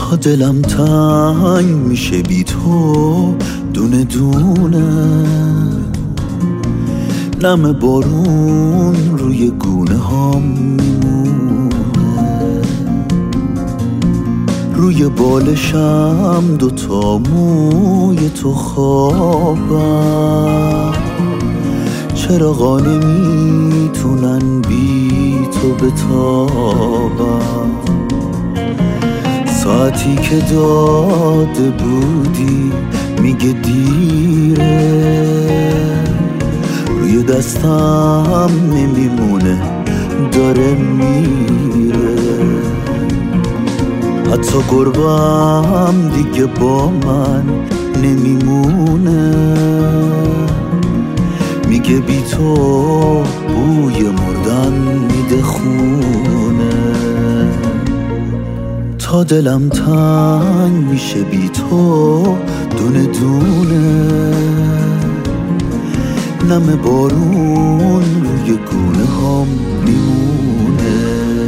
تا دلم تنگ میشه بی تو دونه دونه، نم بارون روی گونه هام میمونه، روی بالشم دوتا موی تو خوابم، چراغا نمیتونن بی تو بتابم، ساعتی که داده بودی میگه دیره، روی دستم نمیمونه داره میره، حتی قربم دیگه با من نمیمونه، میگه بی تو بوی مردن میده خونه، تا دلم تنگ میشه بی تو دونه دونه، نم بارون روی گونه هام میمونه.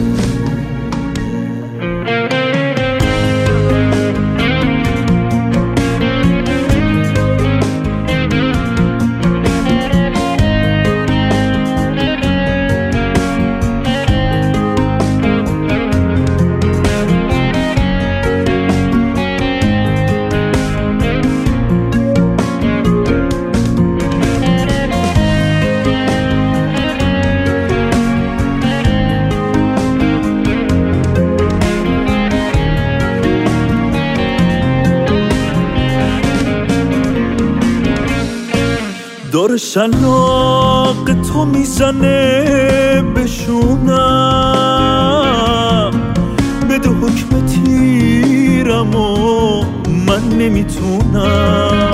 دور شلاق تو میزنه بشونم، بده حکم تیرم و من نمیتونم،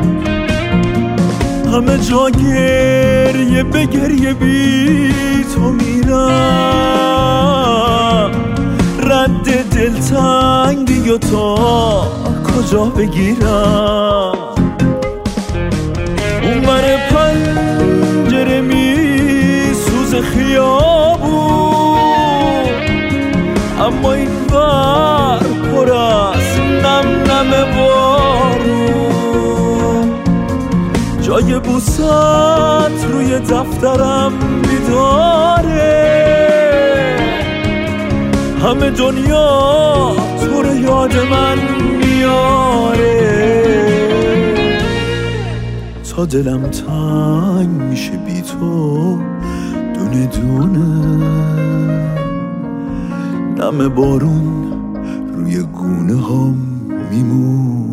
همه جا گریه به گریه بی تو میرم، رد دلتنگی و تا کجا بگیرم، اون بر پنجره میسوز خیابون، اما این بر پر از نم نم بارون، جای بوست روی دفترم بیداره، همه دنیا تو رو یاد من میاره، تا دلم تنگ میشه بی تو دونه دونه، نم بارون روی گونه هام میمونه.